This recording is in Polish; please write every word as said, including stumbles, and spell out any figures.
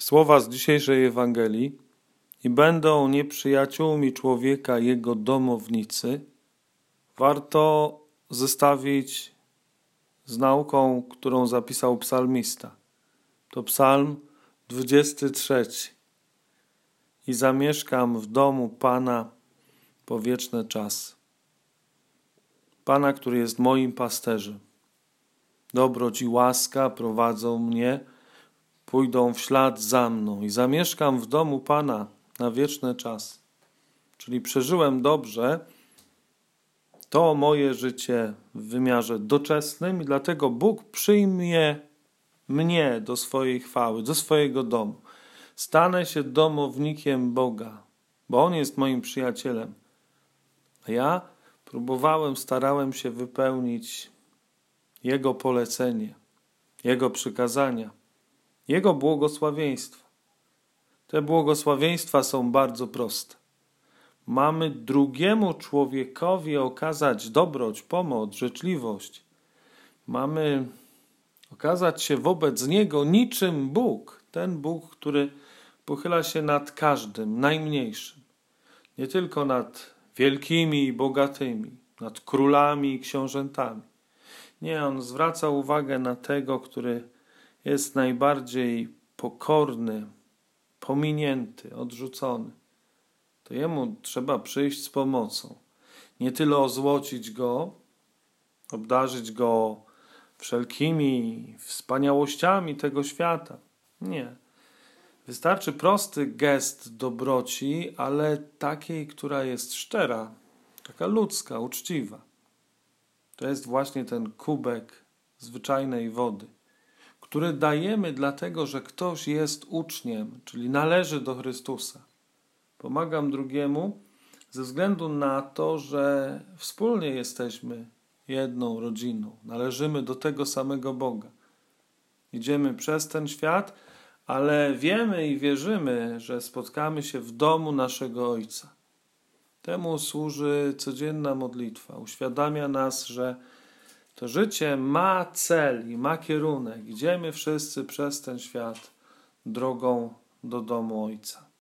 Słowa z dzisiejszej Ewangelii: i będą nieprzyjaciółmi człowieka jego domownicy, warto zestawić z nauką, którą zapisał psalmista. To psalm dwudziesty trzeci. I zamieszkam w domu Pana po wieczny czas. Pana, który jest moim pasterzem. Dobroć i łaska prowadzą mnie, pójdą w ślad za mną i zamieszkam w domu Pana na wieczny czas. Czyli przeżyłem dobrze to moje życie w wymiarze doczesnym i dlatego Bóg przyjmie mnie do swojej chwały, do swojego domu. Stanę się domownikiem Boga, bo On jest moim przyjacielem. A ja próbowałem, starałem się wypełnić Jego polecenie, Jego przykazania, Jego błogosławieństwa. Te błogosławieństwa są bardzo proste. Mamy drugiemu człowiekowi okazać dobroć, pomoc, życzliwość. Mamy okazać się wobec Niego niczym Bóg. Ten Bóg, który pochyla się nad każdym, najmniejszym. Nie tylko nad wielkimi i bogatymi, nad królami i książętami. Nie, On zwraca uwagę na tego, który jest najbardziej pokorny, pominięty, odrzucony. To Jemu trzeba przyjść z pomocą. Nie tyle ozłocić Go, obdarzyć Go wszelkimi wspaniałościami tego świata. Nie. Wystarczy prosty gest dobroci, ale takiej, która jest szczera, taka ludzka, uczciwa. To jest właśnie ten kubek zwyczajnej wody, który dajemy dlatego, że ktoś jest uczniem, czyli należy do Chrystusa. Pomagam drugiemu ze względu na to, że wspólnie jesteśmy jedną rodziną. Należymy do tego samego Boga. Idziemy przez ten świat, ale wiemy i wierzymy, że spotkamy się w domu naszego Ojca. Temu służy codzienna modlitwa. Uświadamia nas, że to życie ma cel i ma kierunek. Idziemy wszyscy przez ten świat drogą do domu Ojca.